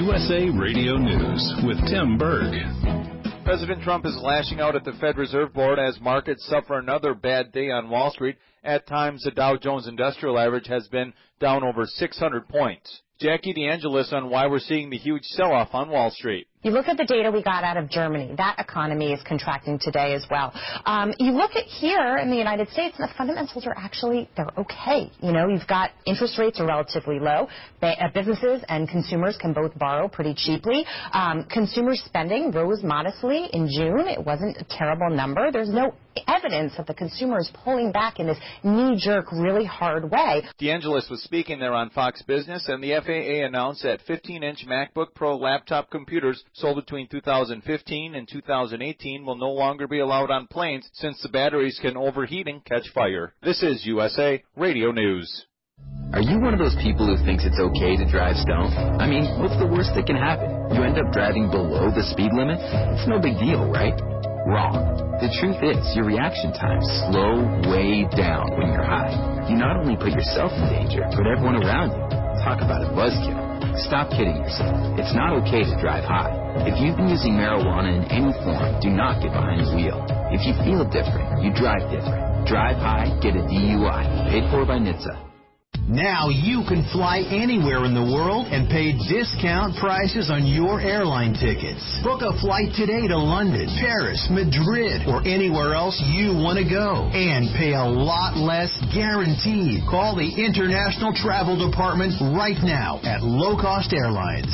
USA Radio News with Tim Berg. President Trump is lashing out at the Fed Reserve Board as markets suffer another bad day on Wall Street. At times, the Dow Jones Industrial Average has been down over 600 points. Jackie DeAngelis on why we're seeing the huge sell-off on Wall Street. You look at the data we got out of Germany. That economy is contracting today as well. You look at here in the United States, and the fundamentals are actually, they're okay. You know, you've got interest rates are relatively low. Businesses and consumers can both borrow pretty cheaply. Consumer spending rose modestly in June. It wasn't a terrible number. There's no evidence that the consumer is pulling back in this knee-jerk, really hard way. DeAngelis was speaking there on Fox Business, and the FAA announced that 15-inch MacBook Pro laptop computers sold between 2015 and 2018 will no longer be allowed on planes since the batteries can overheat and catch fire. This is USA Radio News. Are you one of those people who thinks it's okay to drive stoned? I mean, what's the worst that can happen? You end up driving below the speed limit? It's no big deal, right? Wrong. The truth is, your reaction times slow way down when you're high. You not only put yourself in danger, but everyone around you. Talk about a buzzkill. Stop kidding yourself. It's not okay to drive high. If you've been using marijuana in any form, do not get behind the wheel. If you feel different, you drive different. Drive high, get a DUI. Paid for by NHTSA. Now you can fly anywhere in the world and pay discount prices on your airline tickets. Book a flight today to London, Paris, Madrid, or anywhere else you want to go. And pay a lot less guaranteed. Call the International Travel Department right now at Low Cost Airlines.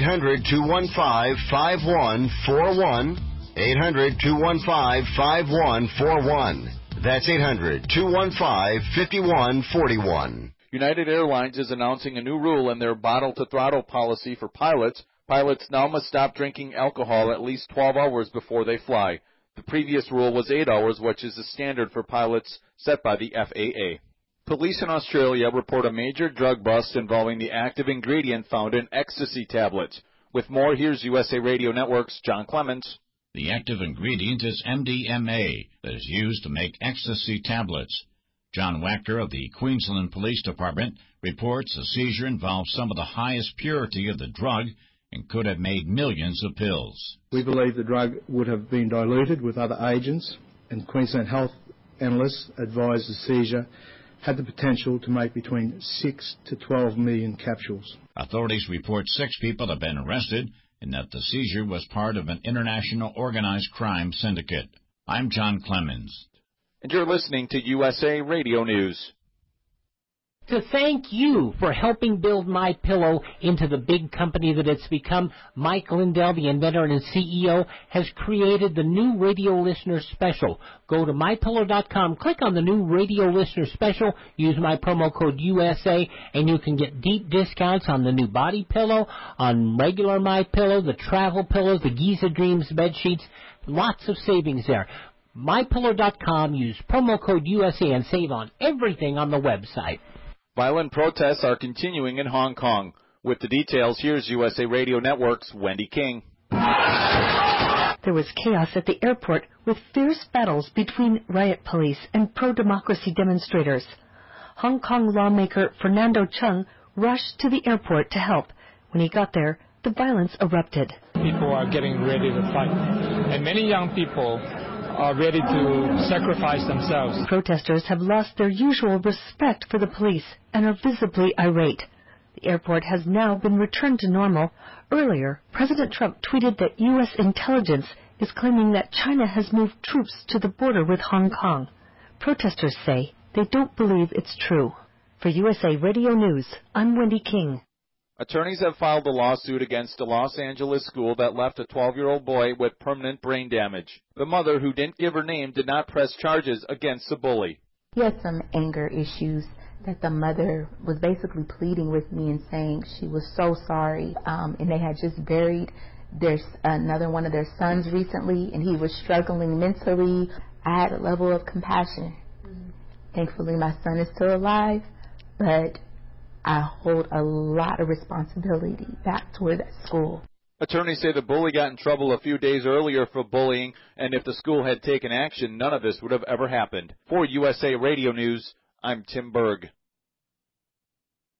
800-215-5141. 800-215-5141. That's 800-215-5141. United Airlines is announcing a new rule in their bottle-to-throttle policy for pilots. Pilots now must stop drinking alcohol at least 12 hours before they fly. The previous rule was 8 hours, which is the standard for pilots set by the FAA. Police in Australia report a major drug bust involving the active ingredient found in ecstasy tablets. With more, here's USA Radio Network's John Clemens. The active ingredient is MDMA that is used to make ecstasy tablets. John Wachter of the Queensland Police Department reports the seizure involved some of the highest purity of the drug and could have made millions of pills. We believe the drug would have been diluted with other agents, and Queensland Health analysts advised the seizure had the potential to make between 6 to 12 million capsules. Authorities report 6 people have been arrested and that the seizure was part of an international organized crime syndicate. I'm John Clemens. And you're listening to USA Radio News. To thank you for helping build MyPillow into the big company that it's become, Mike Lindell, the inventor and CEO, has created the new radio listener special. Go to MyPillow.com, click on the new radio listener special, use my promo code USA, and you can get deep discounts on the new body pillow, on regular MyPillow, the travel pillows, the Giza Dreams bed sheets. Lots of savings there. MyPillow.com, use promo code USA and save on everything on the website. Violent protests are continuing in Hong Kong. With the details, here's USA Radio Network's Wendy King. There was chaos at the airport with fierce battles between riot police and pro-democracy demonstrators. Hong Kong lawmaker Fernando Cheung rushed to the airport to help. When he got there, the violence erupted. People are getting ready to fight, and many young people are ready to sacrifice themselves. Protesters have lost their usual respect for the police and are visibly irate. The airport has now been returned to normal. Earlier, President Trump tweeted that U.S. intelligence is claiming that China has moved troops to the border with Hong Kong. Protesters say they don't believe it's true. For USA Radio News, I'm Wendy King. Attorneys have filed a lawsuit against a Los Angeles school that left a 12-year-old boy with permanent brain damage. The mother, who didn't give her name, did not press charges against the bully. He had some anger issues that the mother was basically pleading with me and saying she was so sorry. And they had just buried another one of their sons recently, and he was struggling mentally. I had a level of compassion. Thankfully, my son is still alive, but I hold a lot of responsibility back toward that school. Attorneys say the bully got in trouble a few days earlier for bullying, and if the school had taken action, none of this would have ever happened. For USA Radio News, I'm Tim Berg.